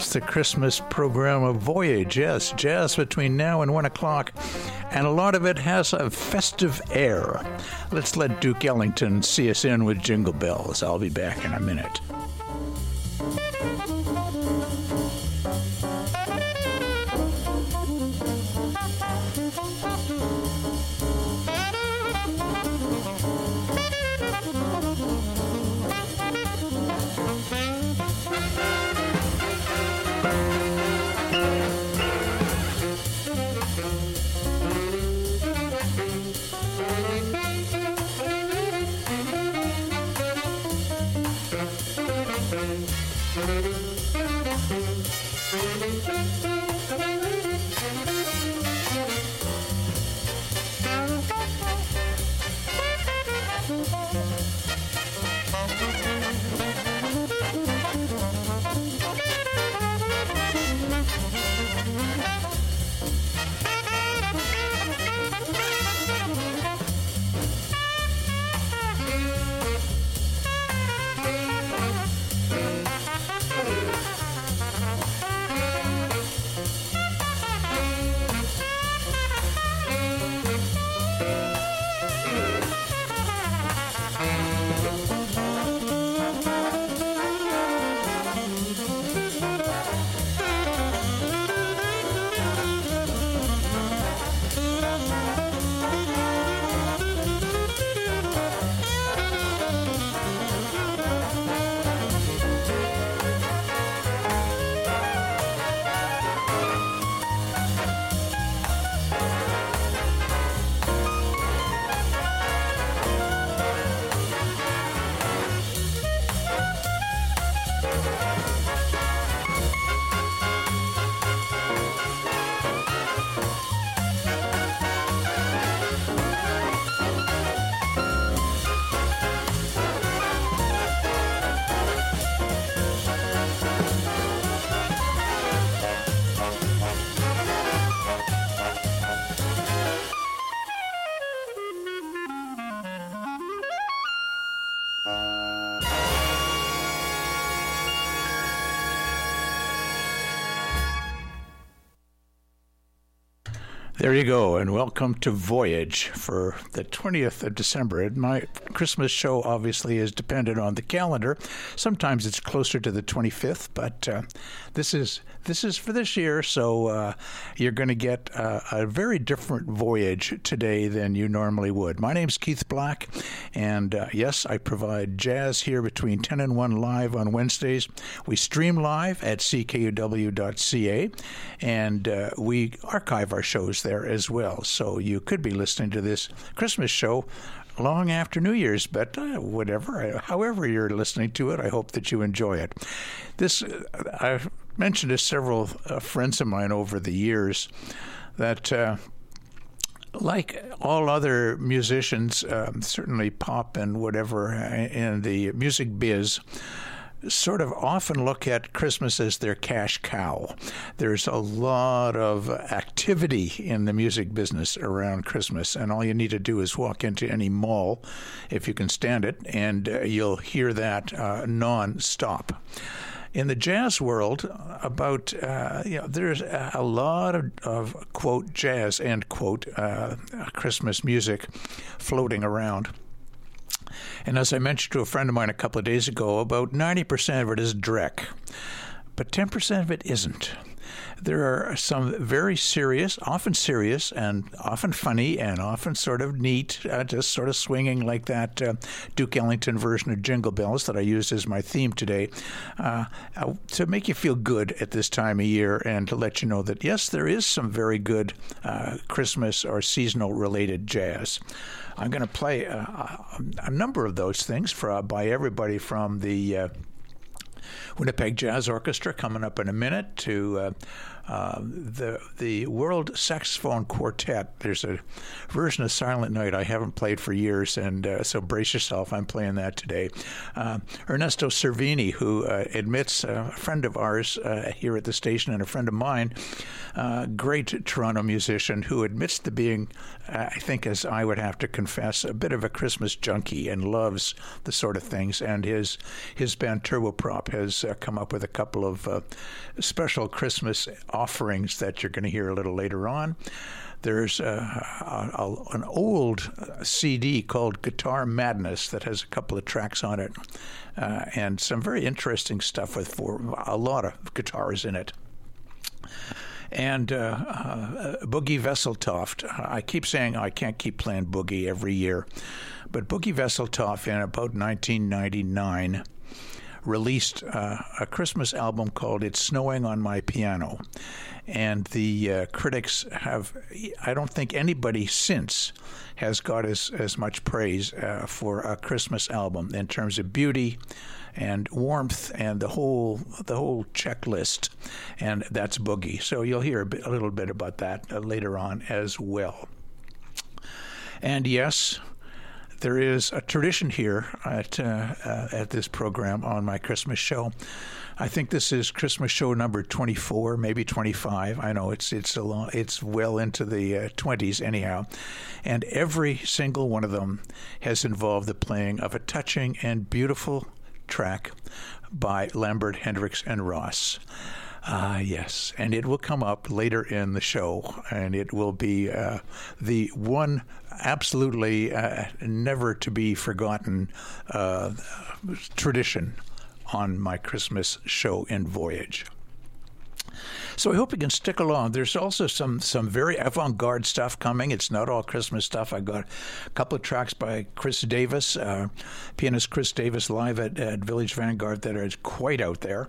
the Christmas program of Voyage. Yes, jazz between now and 1 o'clock, and a lot of it has a festive air. Let's let Duke Ellington see us in with Jingle Bells. I'll be back in a minute. There you go, and welcome to Voyage for the 20th of December. And my Christmas show obviously is dependent on the calendar. Sometimes it's closer to the 25th, but this is for this year, so you're going to get a very different Voyage today than you normally would. My name's Keith Black, and yes, I provide jazz here between 10 and 1 live on Wednesdays. We stream live at ckuw.ca, and we archive our shows there as well. So you could be listening to this Christmas show long after New Year's, but however you're listening to it, I hope that you enjoy it. I've mentioned to several friends of mine over the years that like all other musicians, certainly pop and whatever in the music biz, sort of often look at Christmas as their cash cow. There's a lot of activity in the music business around Christmas, and all you need to do is walk into any mall, if you can stand it, and you'll hear that non-stop. In the jazz world, there's a lot of quote jazz end quote Christmas music floating around. And as I mentioned to a friend of mine a couple of days ago, about 90% of it is Drek, but 10% of it isn't. There are some very serious and often funny and often sort of neat, just sort of swinging like that Duke Ellington version of Jingle Bells that I used as my theme today, to make you feel good at this time of year and to let you know that, yes, there is some very good Christmas or seasonal related jazz. I'm going to play a number of those things by everybody from the Winnipeg Jazz Orchestra coming up in a minute to the World Saxophone Quartet. There's a version of Silent Night I haven't played for years, and so brace yourself. I'm playing that today. Ernesto Cervini, who admits, a friend of ours here at the station and a friend of mine, great Toronto musician who admits to being, I think, as I would have to confess, a bit of a Christmas junkie and loves the sort of things. And his band Turboprop has come up with a couple of special Christmas offerings that you're going to hear a little later on. There's an old CD called Guitar Madness that has a couple of tracks on it, and some very interesting stuff with a lot of guitars in it. And Boogie Vesseltoft. I keep saying I can't keep playing Boogie every year, but Boogie Vesseltoft in about 1999 released a Christmas album called It's Snowing on My Piano. And the critics have, I don't think anybody since has got as much praise for a Christmas album in terms of beauty and warmth and the whole checklist, and that's Boogie. So you'll hear a little bit about that later on as well. And yes, there is a tradition here at this program on my Christmas show. I think this is Christmas show number 24, maybe 25. I know it's well into the 20s anyhow. And every single one of them has involved the playing of a touching and beautiful track by Lambert, Hendricks, and Ross. Yes, and it will come up later in the show, and it will be the one absolutely never to be forgotten tradition on my Christmas show in Voyage. So I hope you can stick along. There's also some very avant-garde stuff coming. It's not all Christmas stuff. I've got a couple of tracks by Chris Davis, pianist Chris Davis, live at Village Vanguard that are quite out there.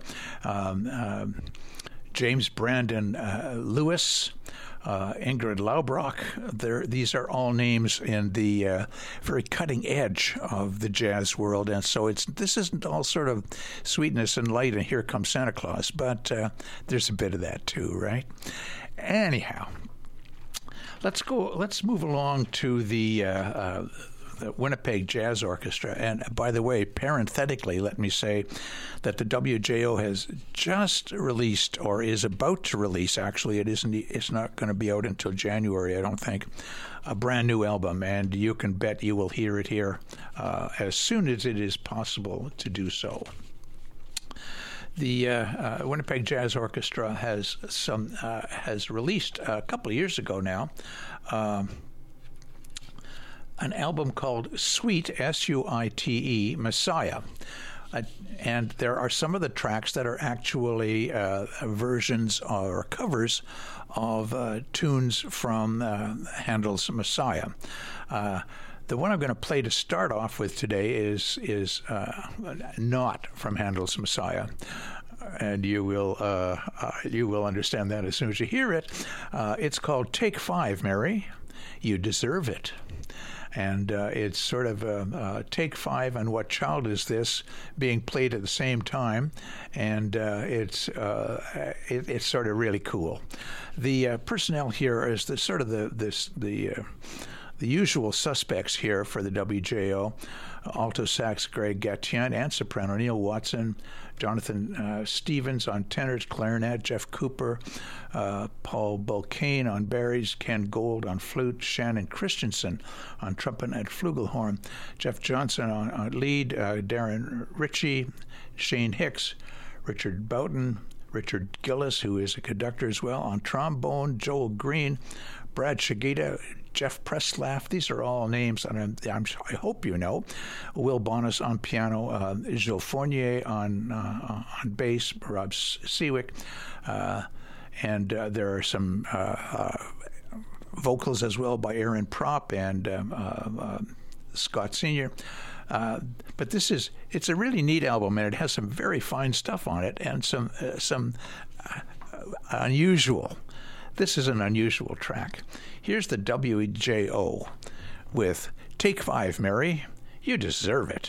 James Brandon Lewis, Ingrid Laubrock. These are all names in the very cutting edge of the jazz world, and so this isn't all sort of sweetness and light and here comes Santa Claus, but there's a bit of that too, right? Anyhow, let's move along to the Winnipeg Jazz Orchestra. And by the way, parenthetically, let me say that the WJO has just released, or is about to release, actually, it's not going to be out until January, I don't think, a brand new album, and you can bet you will hear it here as soon as it is possible to do so. The Winnipeg Jazz Orchestra has released a couple of years ago now an album called Suite, S-U-I-T-E, Messiah. And there are some of the tracks that are actually versions or covers of tunes from Handel's Messiah. The one I'm going to play to start off with today is not from Handel's Messiah. And you will understand that as soon as you hear it. It's called Take Five, Mary. You Deserve It. And it's sort of Take Five and What Child Is This being played at the same time, and it's sort of really cool. The personnel here is the usual suspects here for the WJO: alto sax Greg Gatien and soprano Neil Watson, Jonathan Stevens on tenors, clarinet, Jeff Cooper, Paul Bulkane on baries, Ken Gold on flute, Shannon Christensen on trumpet and flugelhorn, Jeff Johnson on lead, Darren Ritchie, Shane Hicks, Richard Boughton, Richard Gillis, who is a conductor as well, on trombone, Joel Green, Brad Shigeta, Jeff Preslaff. These are all names that I hope you know. Will Bonas on piano, Gilles Fournier on bass, Rob Seawick, and there are some vocals as well by Aaron Propp and Scott Sr. But it's a really neat album, and it has some very fine stuff on it and some unusual. This is an unusual track. Here's the WJO with Take Five, Mary. You Deserve It.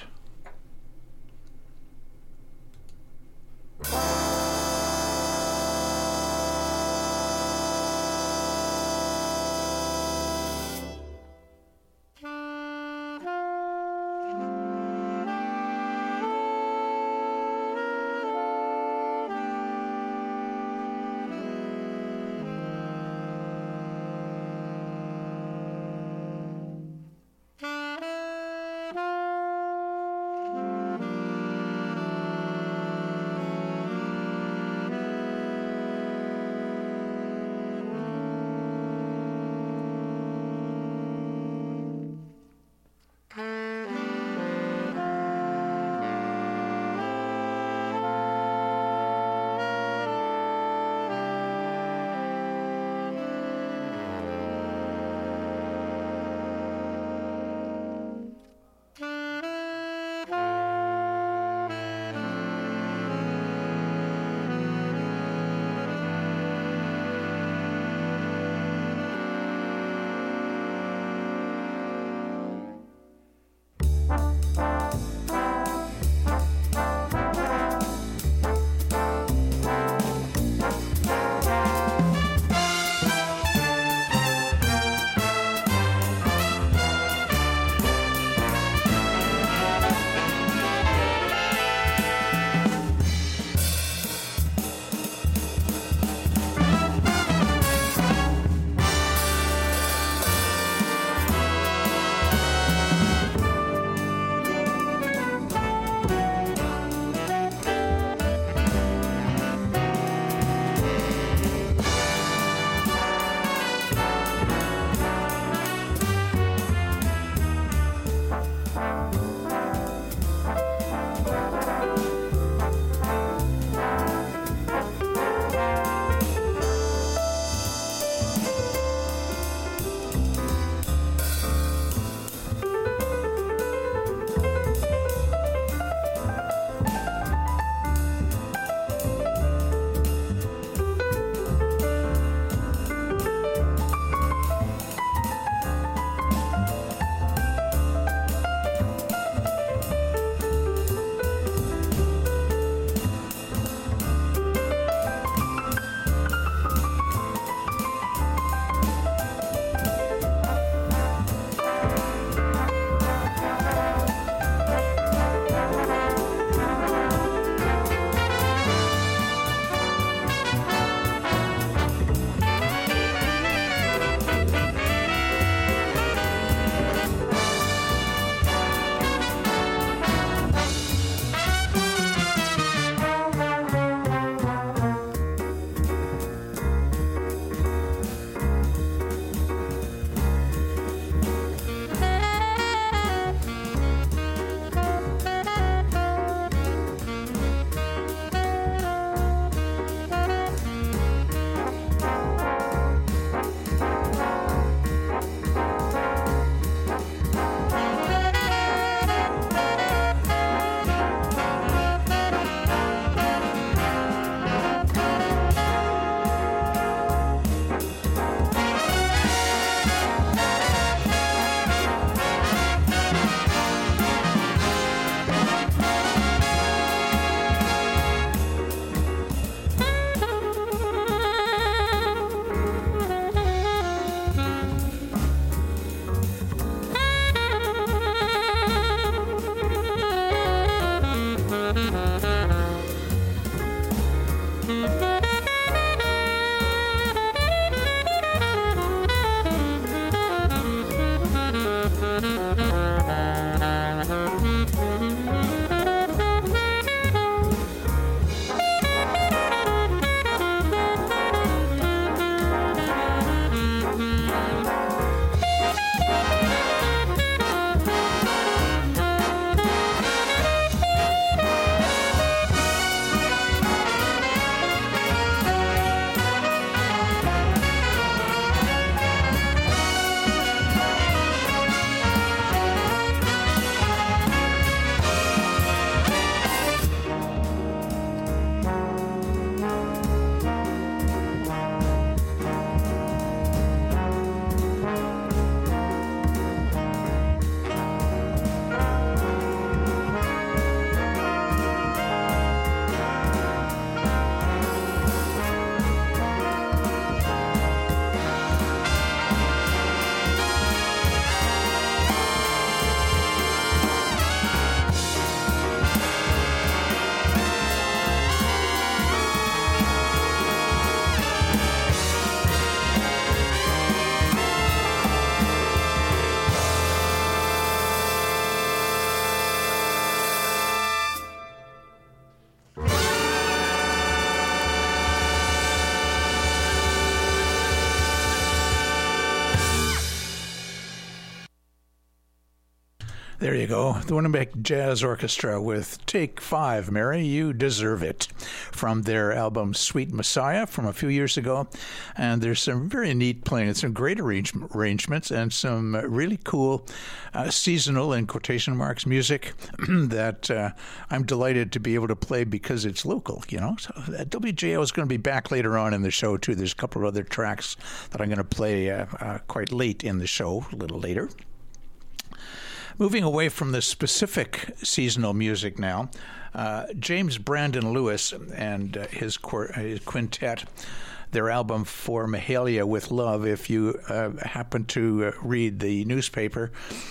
There you go. The Winnipeg Jazz Orchestra with Take 5, Mary, You Deserve It, from their album Sweet Messiah from a few years ago. And there's some very neat playing and some great arrangements and some really cool seasonal, in quotation marks, music that I'm delighted to be able to play because it's local, you know. So WJO is going to be back later on in the show, too. There's a couple of other tracks that I'm going to play quite late in the show, a little later. Moving away from the specific seasonal music now, James Brandon Lewis and his quintet, their album For Mahalia with Love. If you happen to read the newspaper,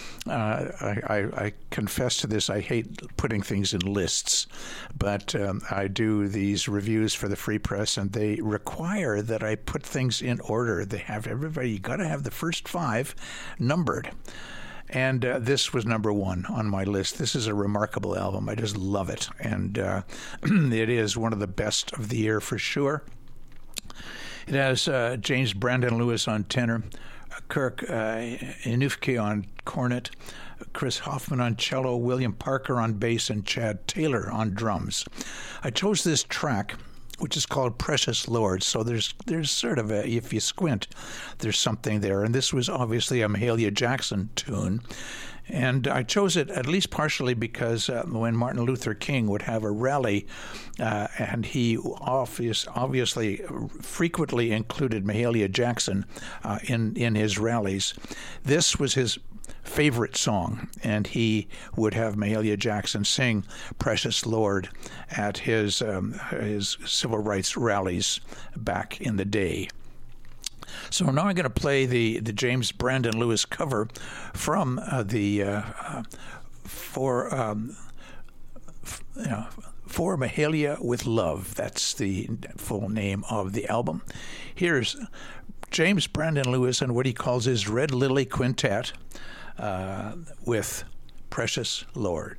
I confess to this, I hate putting things in lists, but I do these reviews for the Free Press, and they require that I put things in order. They have everybody, you got to have the first 5 numbered. And this was number 1 on my list. This is a remarkable album. I just love it. And it is one of the best of the year for sure. It has James Brandon Lewis on tenor, Kirk Inufke on cornet, Chris Hoffman on cello, William Parker on bass, and Chad Taylor on drums. I chose this track, which is called Precious Lord. So there's sort of a, if you squint, there's something there. And this was obviously a Mahalia Jackson tune. And I chose it at least partially because when Martin Luther King would have a rally, and he obviously frequently included Mahalia Jackson in his rallies, this was his favorite song, and he would have Mahalia Jackson sing Precious Lord at his civil rights rallies back in the day. So now I'm going to play the James Brandon Lewis cover from For Mahalia with Love. That's the full name of the album. Here's James Brandon Lewis and what he calls his Red Lily Quintet with Precious Lord.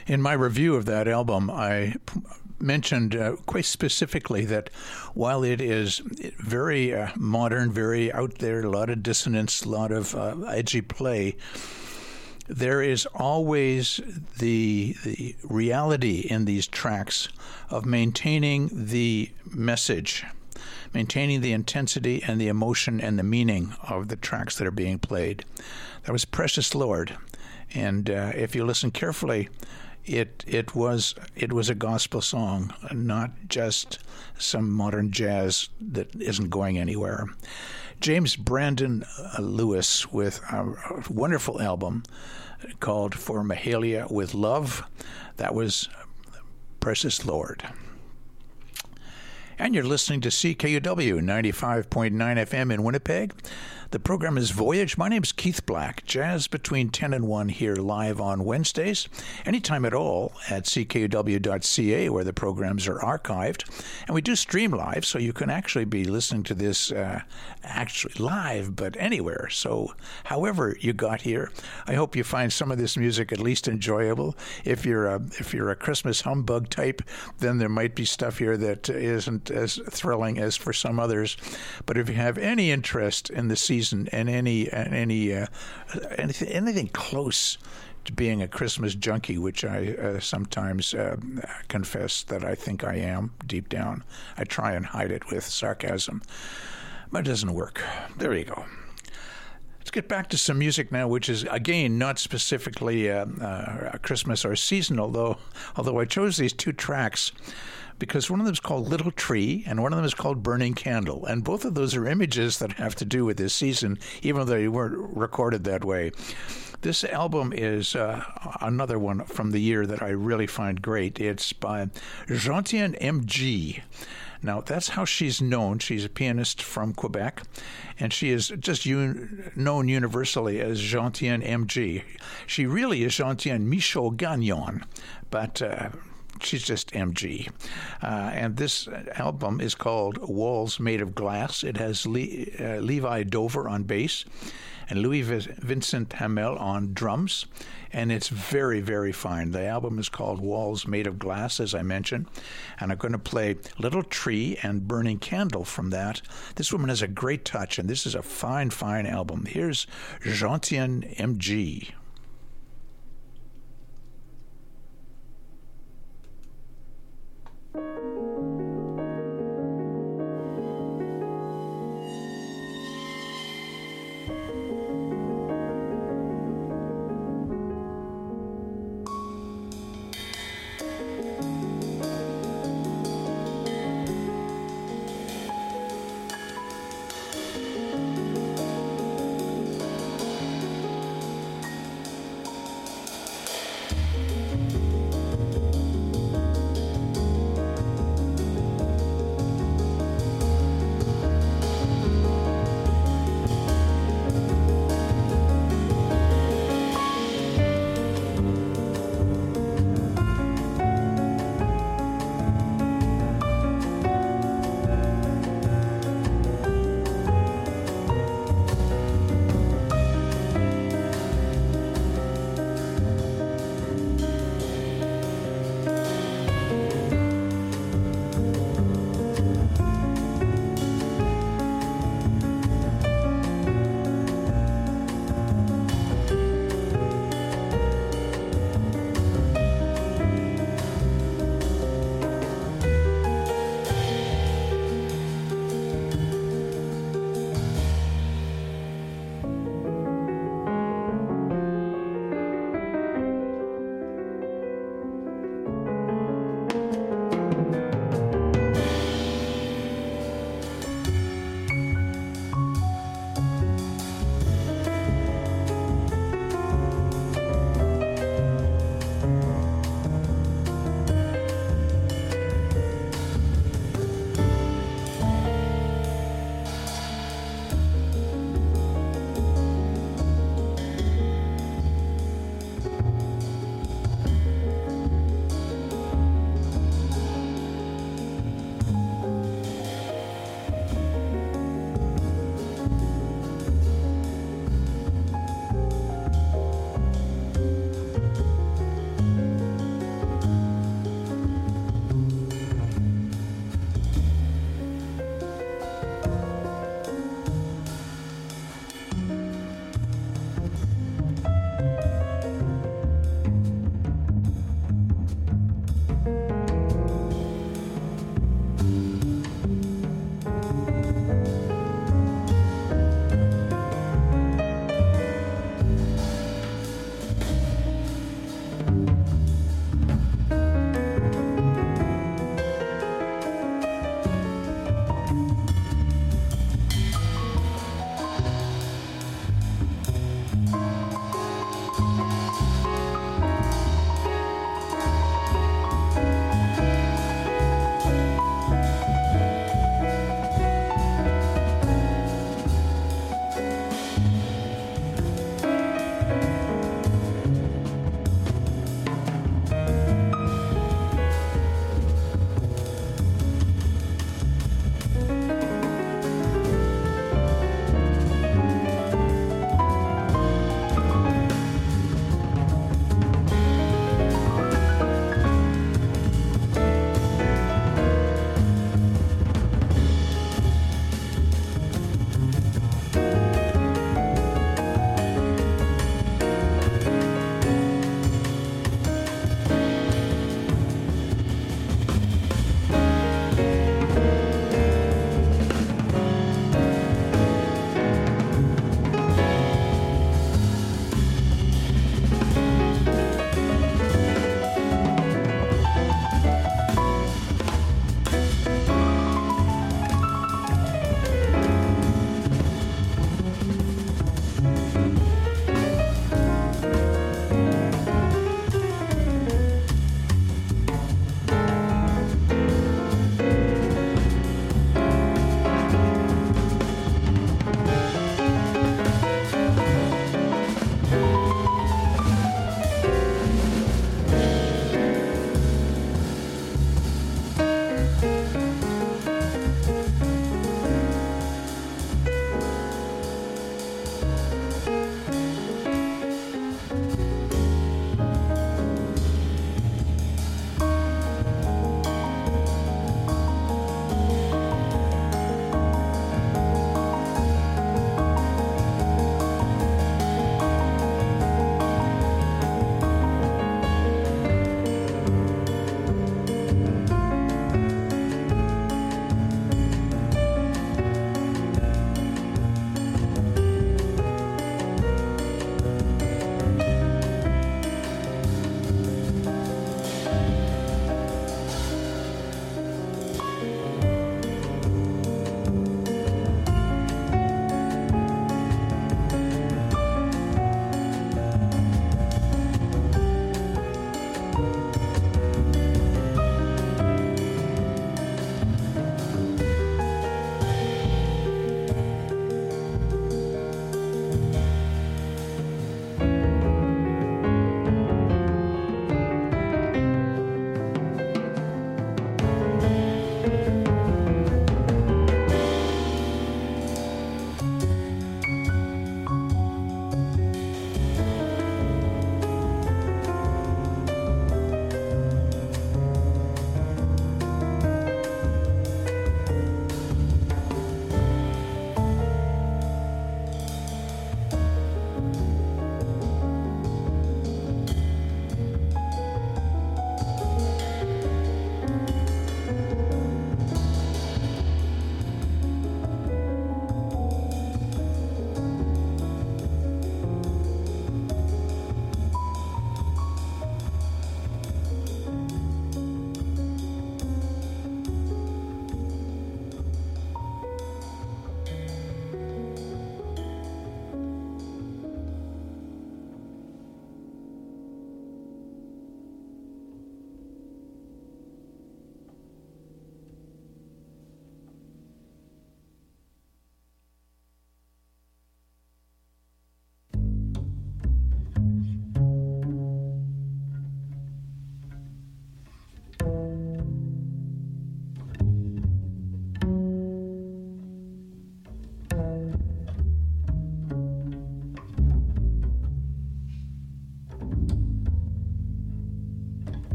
In my review of that album, I mentioned quite specifically that while it is very modern, very out there, a lot of dissonance, a lot of edgy play, there is always the reality in these tracks of maintaining the message, maintaining the intensity and the emotion and the meaning of the tracks that are being played. That was Precious Lord, and if you listen carefully, it was a gospel song, not just some modern jazz that isn't going anywhere. James Brandon Lewis with a wonderful album called For Mahalia with Love. That was Precious Lord. And you're listening to CKUW 95.9 FM in Winnipeg. The program is Voyage. My name's Keith Black. Jazz between 10 and 1 here live on Wednesdays. Anytime at all at ckuw.ca where the programs are archived. And we do stream live, so you can actually be listening to this actually live, but anywhere. So however you got here, I hope you find some of this music at least enjoyable. If you're a Christmas humbug type, then there might be stuff here that isn't as thrilling as for some others. But if you have any interest in the season and anything close to being a Christmas junkie, which I sometimes confess that I think I am deep down. I try and hide it with sarcasm, but it doesn't work. There you go. Let's get back to some music now, which is, again, not specifically Christmas or seasonal, although I chose these two tracks because one of them is called Little Tree and one of them is called Burning Candle. And both of those are images that have to do with this season, even though they weren't recorded that way. This album is another one from the year that I really find great. It's by Gentiane MG. Now, that's how she's known. She's a pianist from Quebec, and she is just known universally as Gentiane MG. She really is Gentiane Michaud Gagnon, but she's just MG. And this album is called Walls Made of Glass. It has Levi Dover on bass and Louis Vincent Hamel on drums, and it's very, very fine. The album is called Walls Made of Glass, as I mentioned, and I'm going to play Little Tree and Burning Candle from that. This woman has a great touch, and this is a fine, fine album. Here's Gentiane MG.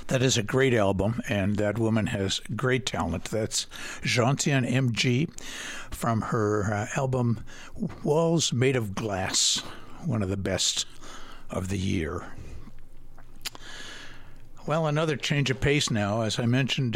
That is a great album, and that woman has great talent. That's Gentiane M.G. from her album Walls Made of Glass, one of the best of the year. Well, another change of pace now. As I mentioned,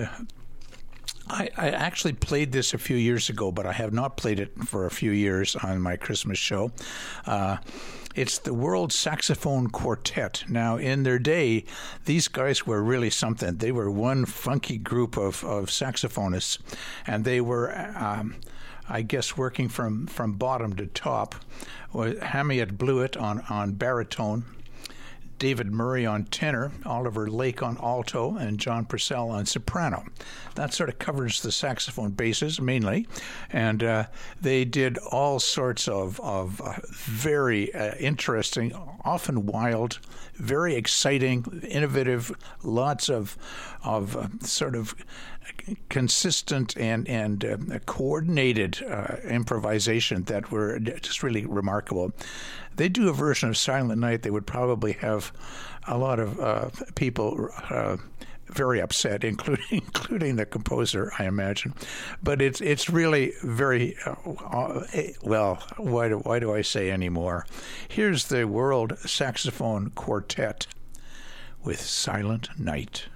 I actually played this a few years ago, but I have not played it for a few years on my Christmas show. It's the World Saxophone Quartet. Now, in their day, these guys were really something. They were one funky group of saxophonists, and they were, I guess, working from bottom to top. Hamiet Blewett on baritone, David Murray on tenor, Oliver Lake on alto, and John Purcell on soprano. That sort of covers the saxophone bases mainly, and they did all sorts of very interesting, often wild, very exciting, innovative, lots of sort of consistent and coordinated improvisation that were just really remarkable. They do a version of Silent Night. They would probably have a lot of people very upset, including the composer, I imagine. But it's really very well. Why do I say any more? Here's the World Saxophone Quartet with Silent Night.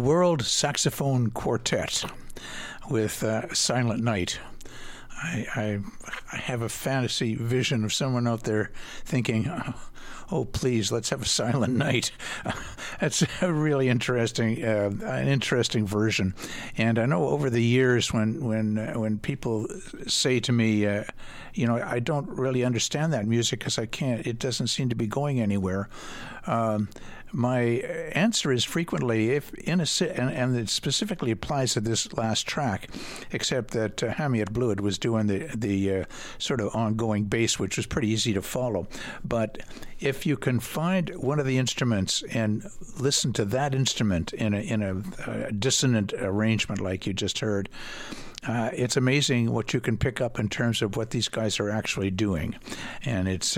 World Saxophone Quartet with Silent Night. I have a fantasy vision of someone out there thinking, oh, please, let's have a silent night. That's a really interesting, an interesting version. And I know over the years when people say to me, I don't really understand that music because it doesn't seem to be going anywhere. My answer is frequently, and it specifically applies to this last track, except that Hamiet Bluiett was doing the sort of ongoing bass, which was pretty easy to follow. But if you can find one of the instruments and listen to that instrument in a dissonant arrangement like you just heard, it's amazing what you can pick up in terms of what these guys are actually doing, and it's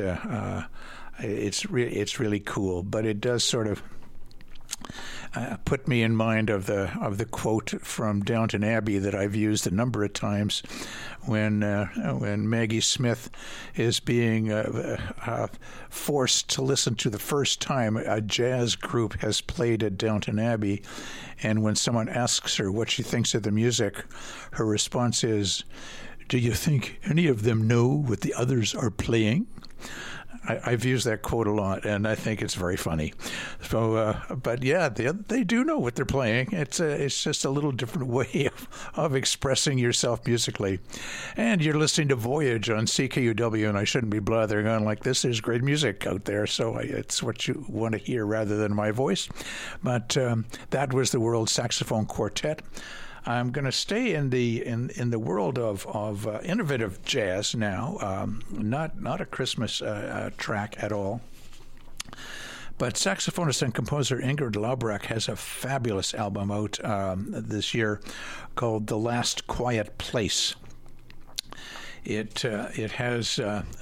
really cool. But it does sort of put me in mind of the quote from Downton Abbey that I've used a number of times when Maggie Smith is being forced to listen to the first time a jazz group has played at Downton Abbey, and when someone asks her what she thinks of the music, her response is, "Do you think any of them know what the others are playing?" I've used that quote a lot, and I think it's very funny. So, but yeah, they do know what they're playing. It's just a little different way of expressing yourself musically. And you're listening to Voyage on CKUW, and I shouldn't be blathering on like this. There's great music out there, so it's what you want to hear rather than my voice. But that was the World Saxophone Quartet. I'm going to stay in the world of innovative jazz now, not a Christmas track at all. But saxophonist and composer Ingrid Laubrecht has a fabulous album out this year called "The Last Quiet Place." It has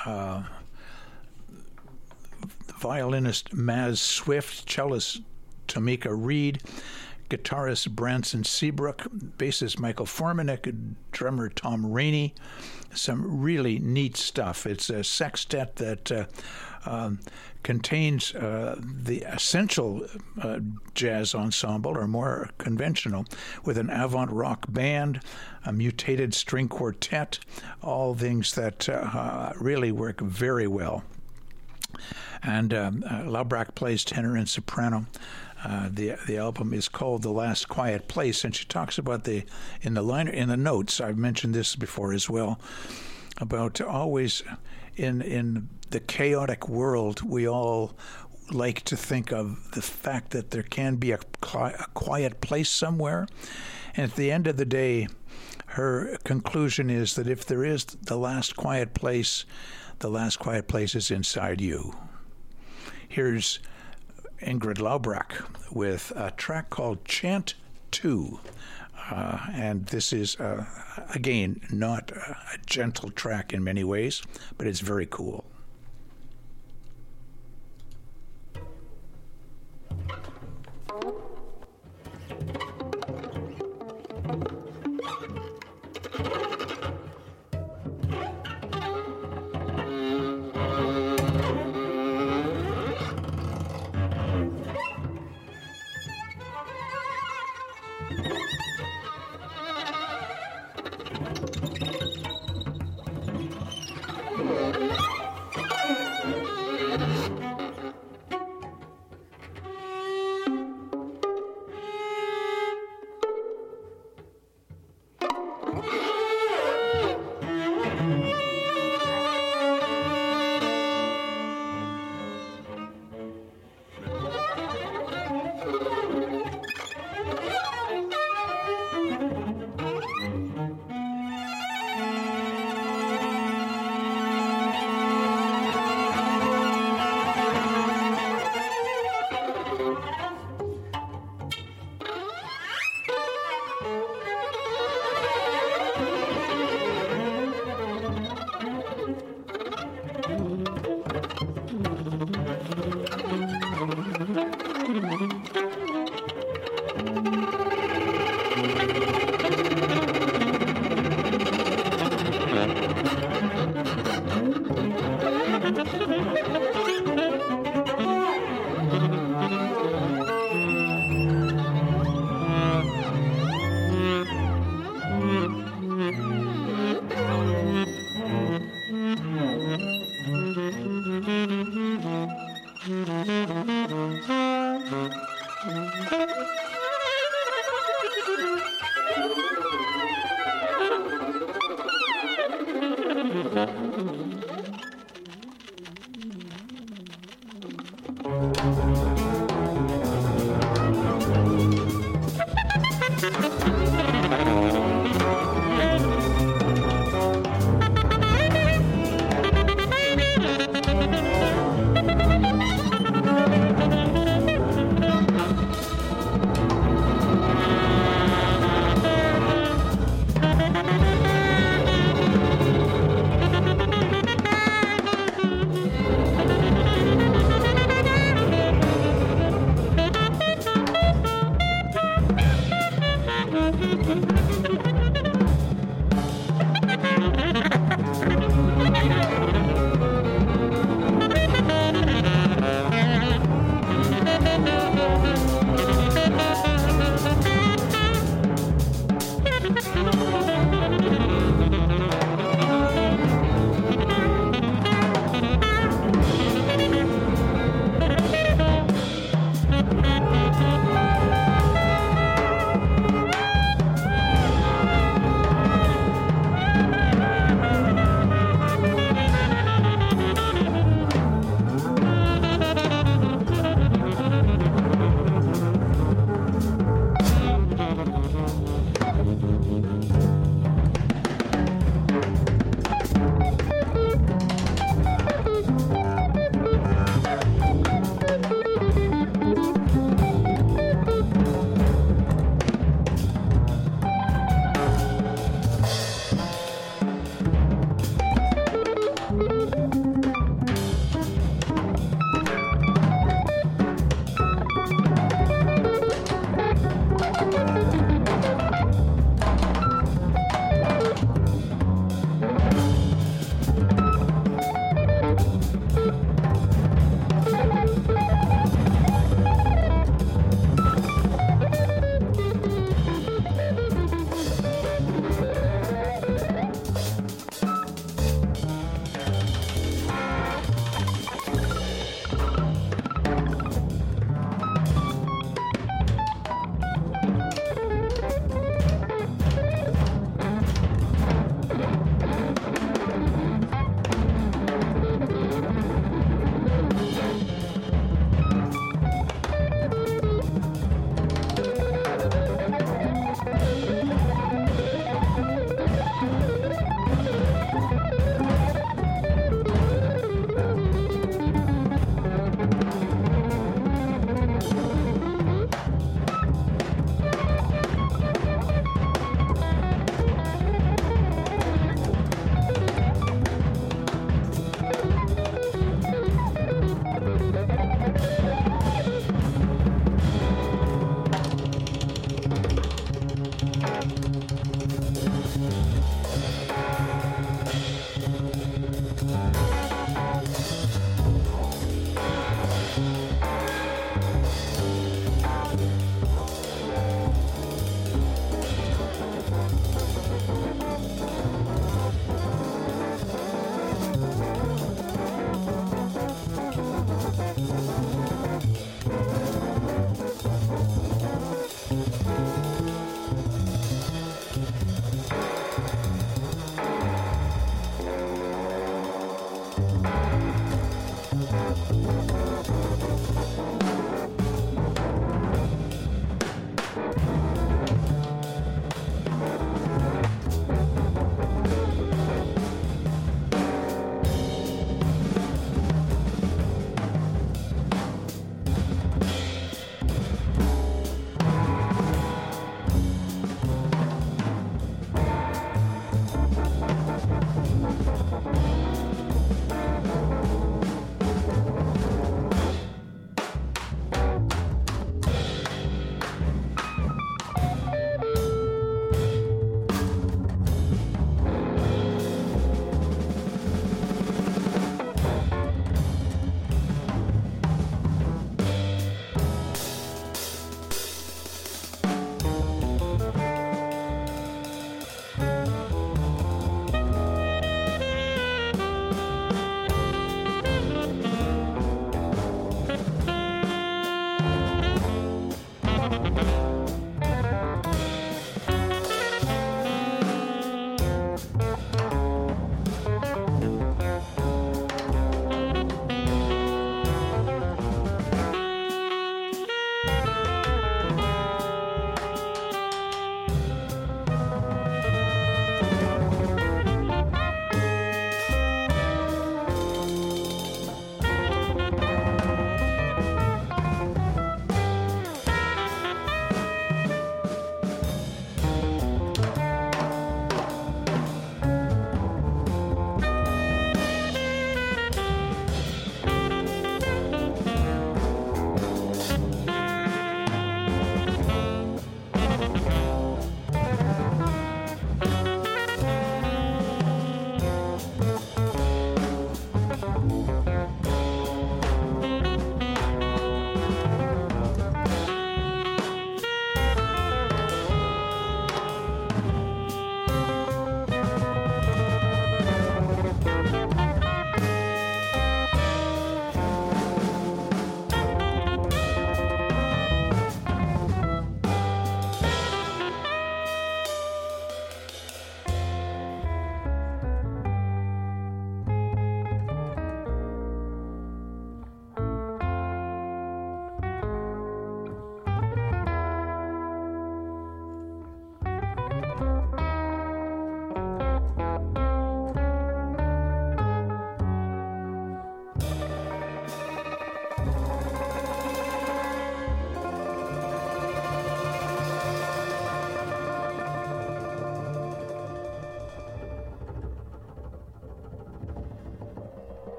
violinist Maz Swift, cellist Tamika Reed, guitarist Branson Seabrook, bassist Michael Formanek, drummer Tom Rainey. Some really neat stuff. It's a sextet that contains the essential jazz ensemble, or more conventional, with an avant rock band, a mutated string quartet, all things that really work very well. And Laubrecht plays tenor and soprano. The album is called "The Last Quiet Place," and she talks about in the notes. I've mentioned this before as well, about always in the chaotic world, we all like to think of the fact that there can be a quiet place somewhere. And at the end of the day, her conclusion is that if there is the last quiet place is inside you. Here's Ingrid Laubrecht with a track called Chant 2. And this is, again, not a gentle track in many ways, but it's very cool.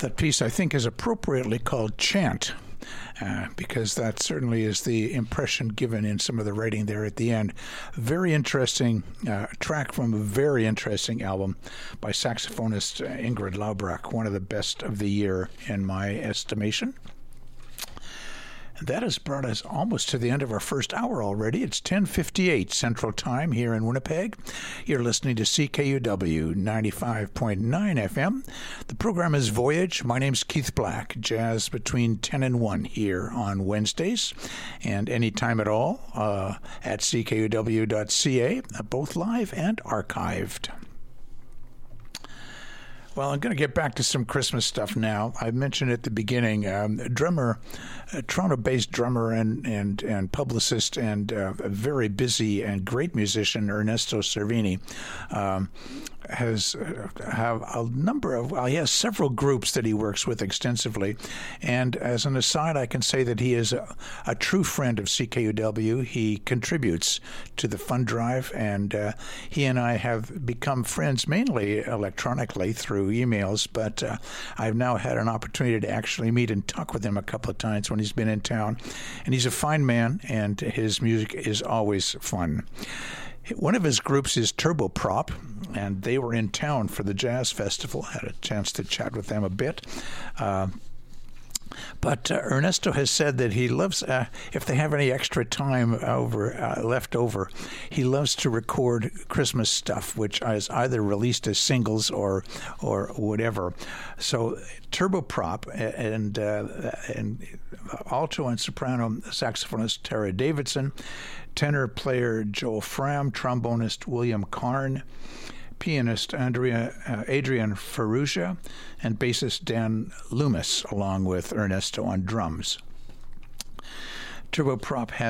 That piece, I think, is appropriately called Chant, because that certainly is the impression given in some of the writing there at the end. Very interesting track from a very interesting album by saxophonist Ingrid Laubach, one of the best of the year in my estimation. That has brought us almost to the end of our first hour already. It's 10:58 Central Time here in Winnipeg. You're listening to CKUW 95.9 FM. The program is Voyage. My name's Keith Black. Jazz between 10 and 1 here on Wednesdays, and anytime at all at ckuw.ca, both live and archived. Well, I'm going to get back to some Christmas stuff now. I mentioned at the beginning, Toronto-based drummer and publicist and a very busy and great musician, Ernesto Cervini, has he has several groups that he works with extensively. And as an aside, I can say that he is a true friend of CKUW. He contributes to the fund drive, and he and I have become friends mainly electronically through emails, but I've now had an opportunity to actually meet and talk with him a couple of times when he's been in town. And he's a fine man, and his music is always fun. One of his groups is Turboprop, and they were in town for the Jazz Festival. I had a chance to chat with them a bit. But Ernesto has said that he loves, if they have any extra time left over, he loves to record Christmas stuff, which is either released as singles or whatever. So Turboprop and alto and soprano saxophonist Tara Davidson, tenor player Joel Fram, trombonist William Karn, pianist Adrian Ferrugia, and bassist Dan Loomis, along with Ernesto on drums. Turboprop has